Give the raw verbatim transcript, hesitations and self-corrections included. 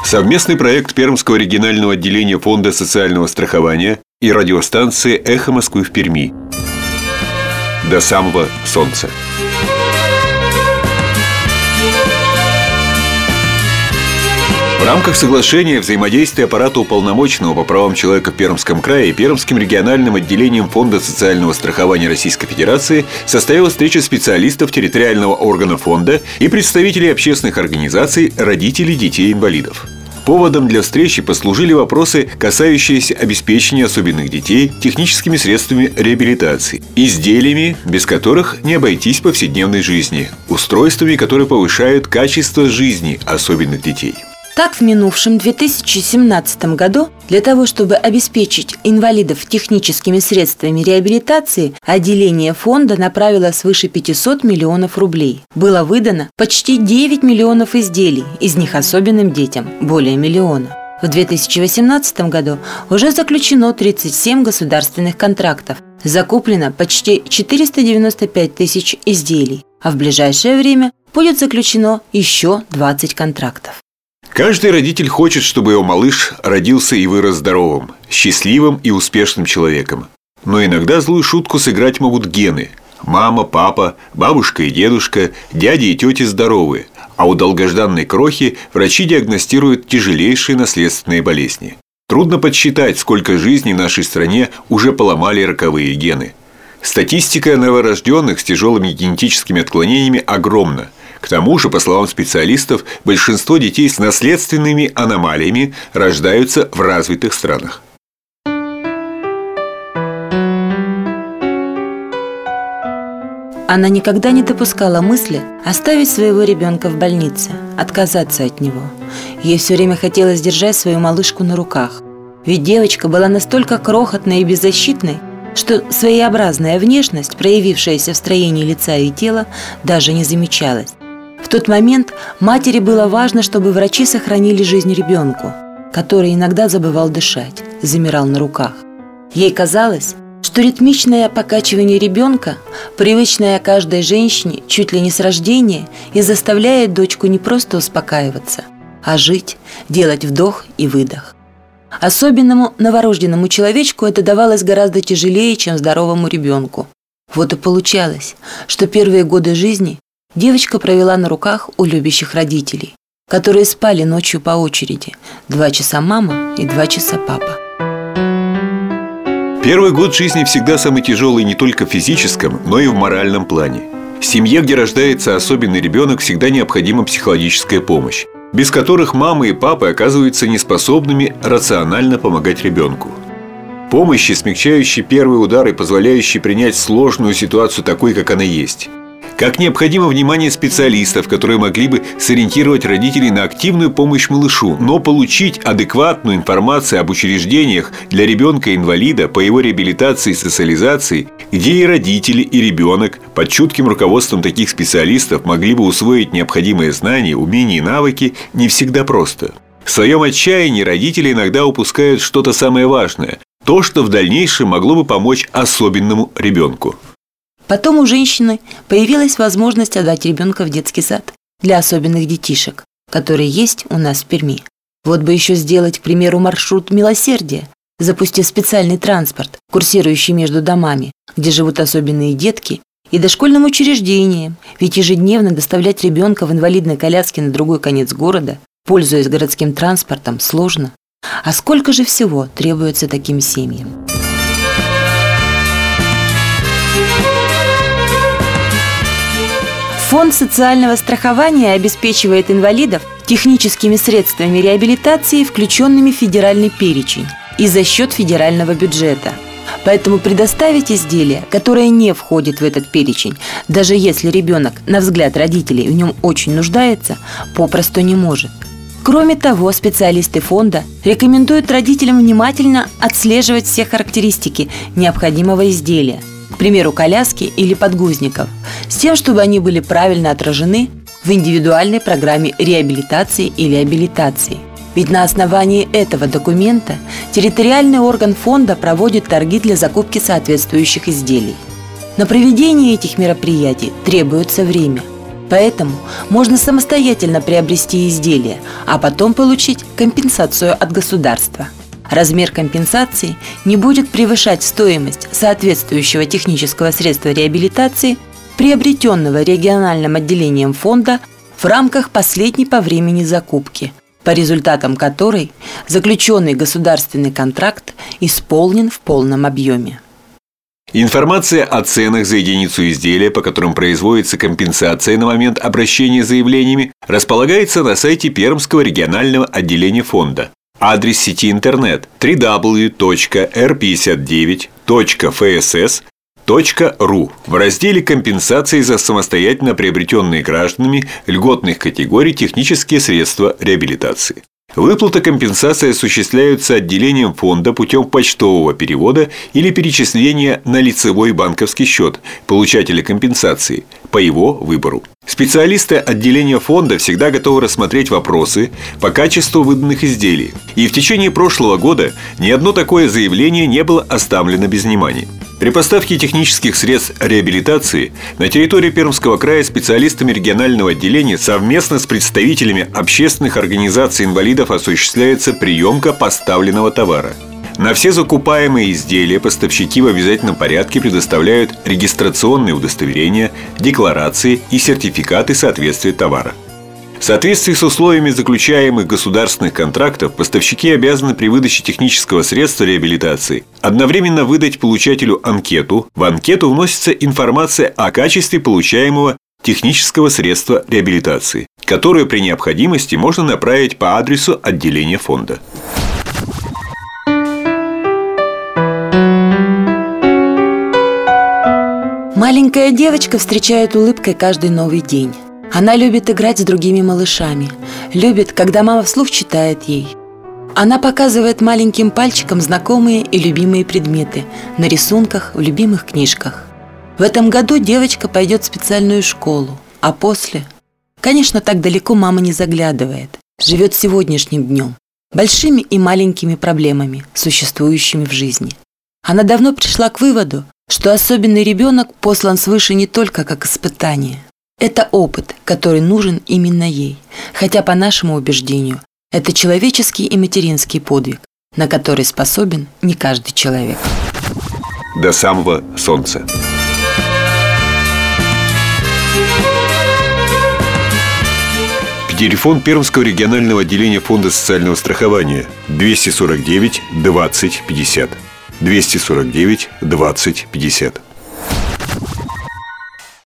Совместный проект Пермского регионального отделения Фонда социального страхования и радиостанции «Эхо Москвы» в Перми. До самого солнца. В рамках соглашения взаимодействия аппарата уполномоченного по правам человека в Пермском крае и Пермским региональным отделением Фонда социального страхования Российской Федерации состоялась встреча специалистов территориального органа фонда и представителей общественных организаций родителей детей-инвалидов. Поводом для встречи послужили вопросы, касающиеся обеспечения особенных детей техническими средствами реабилитации, изделиями, без которых не обойтись в повседневной жизни, устройствами, которые повышают качество жизни особенных детей. Так, в минувшем две тысячи семнадцатом году для того, чтобы обеспечить инвалидов техническими средствами реабилитации, отделение фонда направило свыше пятисот миллионов рублей. Было выдано почти девять миллионов изделий, из них особенным детям более миллиона. В две тысячи восемнадцатом году уже заключено тридцать семь государственных контрактов, закуплено почти четыреста девяносто пять тысяч изделий, а в ближайшее время будет заключено еще двадцать контрактов. Каждый родитель хочет, чтобы его малыш родился и вырос здоровым, счастливым и успешным человеком. Но иногда злую шутку сыграть могут гены. Мама, папа, бабушка и дедушка, дяди и тети здоровые, а у долгожданной крохи врачи диагностируют тяжелейшие наследственные болезни. Трудно подсчитать, сколько жизней в нашей стране уже поломали роковые гены. Статистика новорожденных с тяжелыми генетическими отклонениями огромна. К тому же, по словам специалистов, большинство детей с наследственными аномалиями рождаются в развитых странах. Она никогда не допускала мысли оставить своего ребенка в больнице, отказаться от него. Ей все время хотелось держать свою малышку на руках. Ведь девочка была настолько крохотной и беззащитной, что своеобразная внешность, проявившаяся в строении лица и тела, даже не замечалась. В тот момент матери было важно, чтобы врачи сохранили жизнь ребенку, который иногда забывал дышать, замирал на руках. Ей казалось, что ритмичное покачивание ребенка, привычное каждой женщине чуть ли не с рождения, и заставляет дочку не просто успокаиваться, а жить, делать вдох и выдох. Особенному новорожденному человечку это давалось гораздо тяжелее, чем здоровому ребенку. Вот и получалось, что первые годы жизни девочка провела на руках у любящих родителей, которые спали ночью по очереди. Два часа мама и два часа папа. Первый год жизни всегда самый тяжелый не только в физическом, но и в моральном плане. В семье, где рождается особенный ребенок, всегда необходима психологическая помощь, без которых мамы и папы оказываются неспособными рационально помогать ребенку. Помощи, смягчающие первые удары, позволяющие принять сложную ситуацию такой, как она есть. Как необходимо внимание специалистов, которые могли бы сориентировать родителей на активную помощь малышу, но получить адекватную информацию об учреждениях для ребенка-инвалида по его реабилитации и социализации, где и родители, и ребенок под чутким руководством таких специалистов могли бы усвоить необходимые знания, умения и навыки, не всегда просто. В своем отчаянии родители иногда упускают что-то самое важное, то, что в дальнейшем могло бы помочь особенному ребенку. Потом у женщины появилась возможность отдать ребенка в детский сад для особенных детишек, которые есть у нас в Перми. Вот бы еще сделать, к примеру, маршрут милосердия, запустив специальный транспорт, курсирующий между домами, где живут особенные детки, и дошкольным учреждением, ведь ежедневно доставлять ребенка в инвалидной коляске на другой конец города, пользуясь городским транспортом, сложно. А сколько же всего требуется таким семьям? Фонд социального страхования обеспечивает инвалидов техническими средствами реабилитации, включенными в федеральный перечень, и за счет федерального бюджета. Поэтому предоставить изделие, которое не входит в этот перечень, даже если ребенок, на взгляд родителей, в нем очень нуждается, попросту не может. Кроме того, специалисты фонда рекомендуют родителям внимательно отслеживать все характеристики необходимого изделия, к примеру, коляски или подгузников, с тем, чтобы они были правильно отражены в индивидуальной программе реабилитации или абилитации. Ведь на основании этого документа территориальный орган фонда проводит торги для закупки соответствующих изделий. На проведение этих мероприятий требуется время. Поэтому можно самостоятельно приобрести изделие, а потом получить компенсацию от государства. Размер компенсации не будет превышать стоимость соответствующего технического средства реабилитации, приобретенного региональным отделением фонда в рамках последней по времени закупки, по результатам которой заключенный государственный контракт исполнен в полном объеме. Информация о ценах за единицу изделия, по которым производится компенсация на момент обращения с заявлениями, располагается на сайте Пермского регионального отделения фонда. Адрес сети интернет дабл ю дабл ю дабл ю точка эр пятьдесят девять точка эф эс эс точка ру в разделе «Компенсации за самостоятельно приобретенные гражданами льготных категорий технические средства реабилитации». Выплата компенсации осуществляются отделением фонда путем почтового перевода или перечисления на лицевой банковский счет получателя компенсации по его выбору. Специалисты отделения фонда всегда готовы рассмотреть вопросы по качеству выданных изделий. И в течение прошлого года ни одно такое заявление не было оставлено без внимания. При поставке технических средств реабилитации на территории Пермского края специалистами регионального отделения совместно с представителями общественных организаций инвалидов осуществляется приемка поставленного товара. На все закупаемые изделия поставщики в обязательном порядке предоставляют регистрационные удостоверения, декларации и сертификаты соответствия товара. В соответствии с условиями заключаемых государственных контрактов поставщики обязаны при выдаче технического средства реабилитации одновременно выдать получателю анкету. В анкету вносится информация о качестве получаемого технического средства реабилитации, которую при необходимости можно направить по адресу отделения фонда. Маленькая девочка встречает улыбкой каждый новый день. Она любит играть с другими малышами, любит, когда мама вслух читает ей. Она показывает маленьким пальчиком знакомые и любимые предметы на рисунках в любимых книжках. В этом году девочка пойдет в специальную школу, а после… Конечно, так далеко мама не заглядывает, живет сегодняшним днем, большими и маленькими проблемами, существующими в жизни. Она давно пришла к выводу, что особенный ребенок послан свыше не только как испытание. Это опыт, который нужен именно ей, хотя, по нашему убеждению, это человеческий и материнский подвиг, на который способен не каждый человек. До самого солнца. Телефон Пермского регионального отделения фонда социального страхования двести сорок девять двадцать пятьдесят. двести сорок девять двадцать пятьдесят.